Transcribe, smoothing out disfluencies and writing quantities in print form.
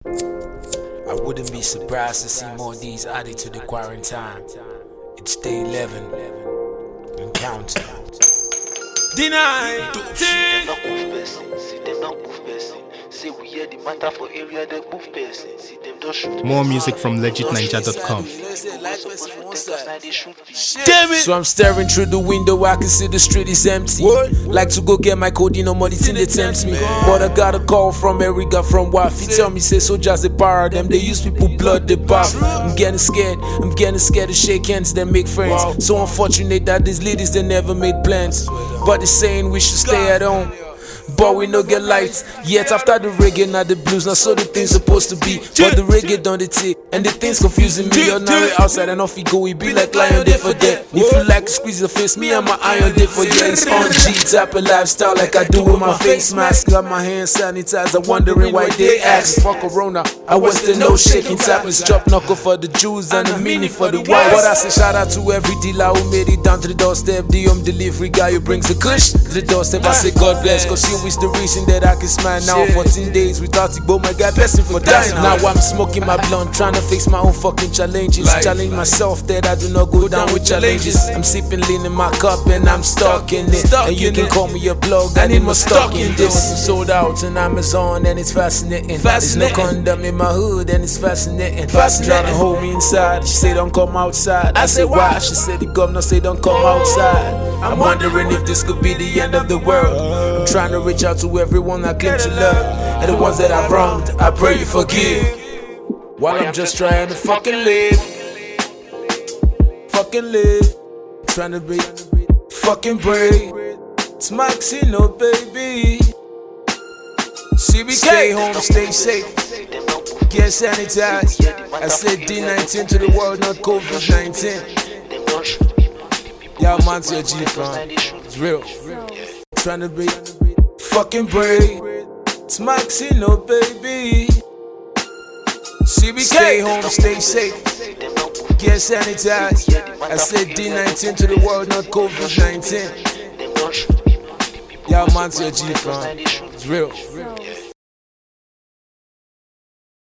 I wouldn't be surprised to see more D's added to the quarantine. It's day 11 and counting. Deny. More music from legitninja.com. So I'm staring through the window, I can see the street is empty. Like to go get my code, you know money thing they tempt me. But I got a call from Erica from WAF. He tell me say soldiers they power them, they use people blood they bath. I'm getting scared to shake hands, then make friends. So unfortunate that these ladies they never made plans. But they saying we should stay at home, but we no get lights. Yet after the reggae, now the blues, not so the things supposed to be. But the reggae done the tick, and the things confusing me. You're now outside and off we go, we be like lion day for that. If you like to squeeze your face, me and my iron day for yeah. It's on G type of lifestyle like I do with my face mask. Got my hands sanitized, wondering why they ask. Fuck Corona, I was the no shaking type. It's drop knuckle for the Jews and the meaning for the whites. But I say shout out to every dealer who made it down to the doorstep. The home delivery guy who brings the kush to the doorstep. I say God bless, cause you is the reason that I can smile now. 14 days without it, but my guy blessing for dying. Now I'm smoking my blunt, trying to fix my own fucking challenges. Challenge myself that I do not go down with challenges. I'm sipping lean in my cup and I'm stuck in it. And you can call me a plug, I need my stock in this. Sold out on Amazon and it's fascinating. There's no condom in my hood and it's fascinating. Trying to hold me inside, she say don't come outside. I say why? She said the governor say don't come outside. I'm wondering if this could be the end of the world. I'm trying to reach out to everyone I claim to love, and the ones that I've wronged, I pray you forgive. While I'm just trying to fucking live, trying to be fucking brave. It's Maxino, baby. CBK, stay home, stay safe, get sanitized. I said D19 to the world, not COVID-19. Y'all man to your G fam, it's real. Trying to be fucking brave. It's Maxino, baby. CBK, stay home, stay safe, get sanitized. I said D19 to the world, not COVID-19. Y'all man to your G fam, it's real.